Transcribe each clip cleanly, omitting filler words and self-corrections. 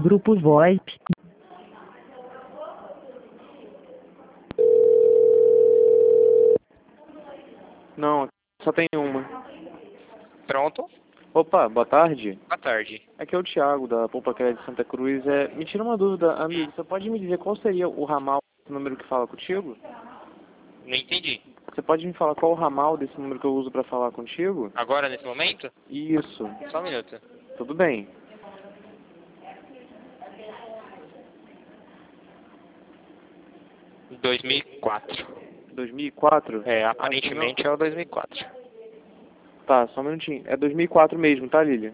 Grupo VoIP. Não, só tem uma. Pronto? Opa, boa tarde. Boa tarde. Aqui é o Thiago, da Poupa Crédito Santa Cruz. Me tira uma dúvida, amigo. Você pode me dizer qual seria o ramal desse número que fala contigo? Não entendi. Você pode me falar qual o ramal desse número que eu uso para falar contigo? Agora, nesse momento? Isso. Só um minuto. Tudo bem. Em 2004. 2004? É, aparentemente é o 2004. Tá, só um minutinho. É 2004 mesmo, tá, Lilian?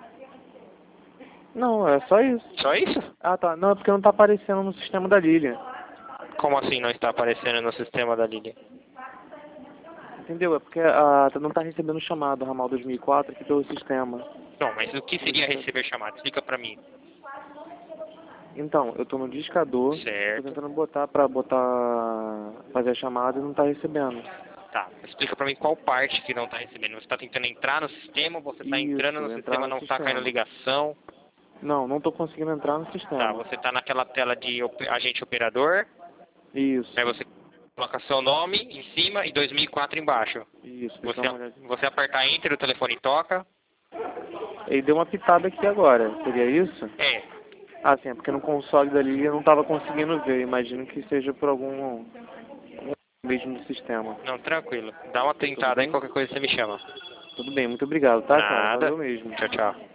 Não, é só isso. Só isso? Ah, tá. Não, é porque não tá aparecendo no sistema da Lilian. Como assim não está aparecendo no sistema da Lilian? Entendeu? É porque não tá recebendo chamado ramal 2004 aqui pelo sistema. Não, mas o que seria receber chamada? Explica pra mim. Então, eu tô no discador, Certo. tô tentando fazer a chamada e não tá recebendo. Tá, explica pra mim qual parte que não tá recebendo. Você tá tentando entrar no sistema, você tá entrando no Isso, entrar sistema, no não tá sistema. caindo ligação. Não, não tô conseguindo entrar no sistema. Tá, você tá naquela tela de agente operador, Isso, aí você coloca seu nome em cima e 2004 embaixo. isso, deixa eu dar uma olhadinha. Você apertar Enter, o telefone toca. Ele deu uma pitada aqui agora, seria isso? É, Ah, sim, é porque no console da Lilian eu não tava conseguindo ver, imagino que seja por algum mesmo do sistema. não, tranquilo. Dá uma tentada aí, bem? qualquer coisa você me chama. Tudo bem, muito obrigado, tá, cara? Nada. Valeu mesmo. Tchau, tchau.